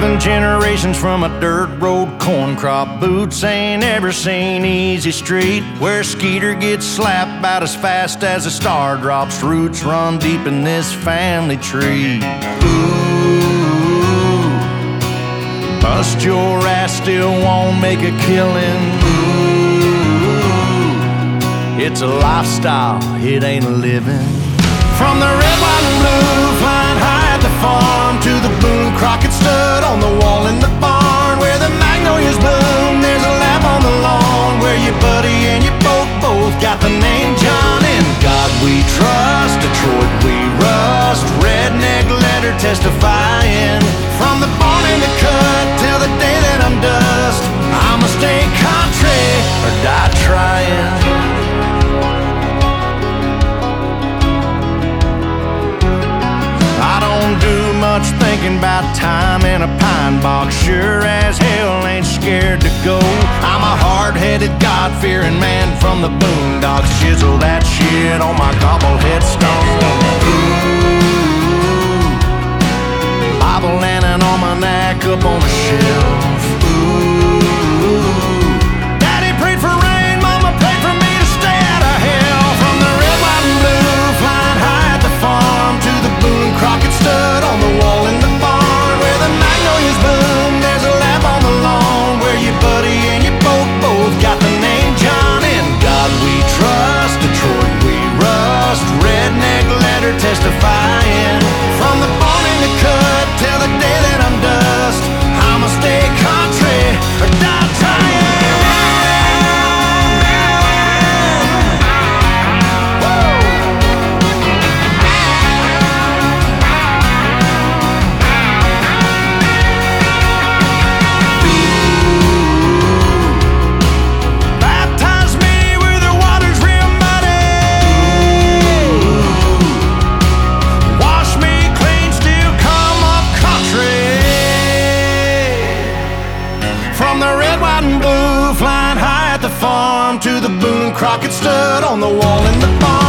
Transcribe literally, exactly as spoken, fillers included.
Seven generations from a dirt road corn crop. Boots ain't ever seen easy street, where Skeeter gets slapped about as fast as a star drops. Roots run deep in this family tree. Ooh, bust your ass, still won't make a killing. Ooh, it's a lifestyle, it ain't a living. From the red, white, and blue, flying high at the farm, to the Boone Crockett stud on the wall in the barn, where the magnolias bloom, there's a lamp on the lawn, where your buddy and your boat both got the name John. In God we trust, Detroit we rust, redneck letter testifying. From the barn in the cut till the day that I'm dust, I'ma stay country or die trying. Do much thinking about time in a pine box. Sure as hell ain't scared to go. I'm a hard-headed, God-fearing man from the boondocks. Chisel that shit on my gobblehead stone. Ooh, Bible and an almanac up on the shelf. Ooh, Daddy prayed for rain, Mama prayed for me to stay out of hell. From the red, white, and blue, flying high at the farm, to the Boone Crockett stud on the wall in the barn, where the magnolias bloom, there's a lamp on the lawn, where your buddy and your boat both got the name John. In God we trust, Detroit we rust, redneck letter testifying. From the barn in the cut till the day that I'm dust, I'ma stay country or die trying. To the Boone Crockett stud on the wall in the barn.